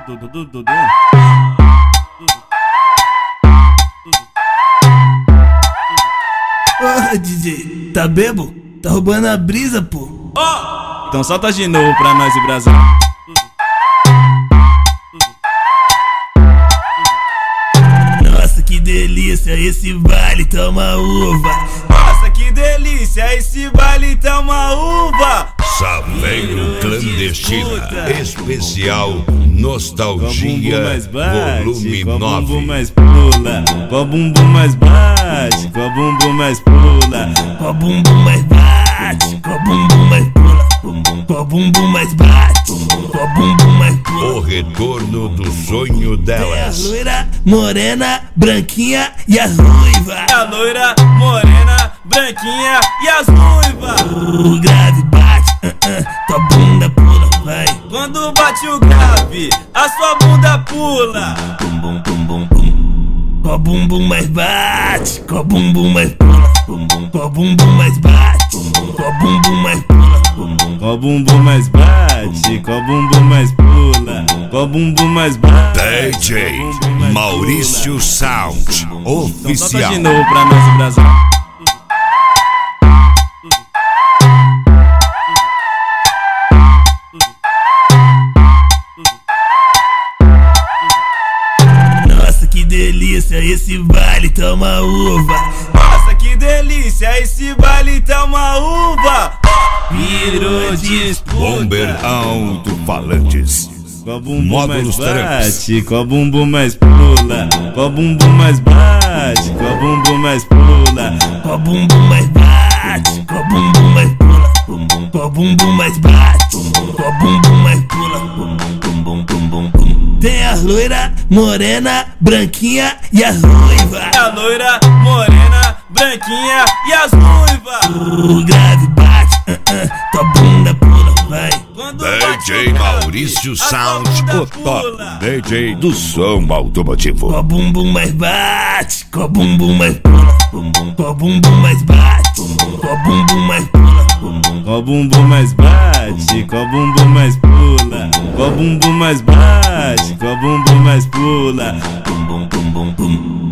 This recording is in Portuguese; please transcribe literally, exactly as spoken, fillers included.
Ô, D J, tá bebo? Tá roubando a brisa, pô. Oh! Então solta de novo pra nós e Brasil. Nossa, que delícia, esse baile toma uva. Nossa, que delícia, esse baile toma uva. Saveiro Clandestina, especial Nostalgia, volume nove. Com a bumbum mais pula, com a bumbum mais bate, com a bumbum mais pula, com a bumbum mais bate, com a bumbum mais pula, com a bumbum mais bate, com a bumbum mais pula. O retorno do sonho delas. Tem a loira, morena, branquinha e as ruivas. A loira, morena, branquinha e as ruivas. O grave bate, uh -uh, tua bunda pula, vai. Quando bate o grave, a sua bunda pula. Bum bum bum bum bum. Com a bumbum mais bate, com a bumbum mais pula, com a bumbum mais bate, com a bumbum mais pula, com a bumbum mais bate, com a bumbum mais pula, com a bumbum mais bate. D J Maurício Sound oficial. Então, de novo pra nós o Brasil. Que delícia, esse baile toma uva. Nossa, que delícia, esse baile toma uva. Virou disputa. Bomber alto-falantes. Com a bumbum mais bate, com a bumbum mais pula, com a bumbum mais bate, com a bumbum mais pula, com a bumbum mais bate, com a bumbum mais pula, com a bumbum mais bate, com a bumbum mais pula, bum bum bum bum bum. Tem a loira, morena, branquinha e as ruivas. A loira, morena, branquinha e as ruivas. O grave bate, uh -uh, tua bunda pula, vai. D J Maurício Sound, o top D J do som automotivo. Com a bumbum mais bate, com a bumbum mais pula, com a bumbum mais bate, com a bumbum mais pula, com a bumbum mais bate, com a bumbum mais pula, com a bumbum mais bate, com a bumbum mais pula, bum bum bum bum bum.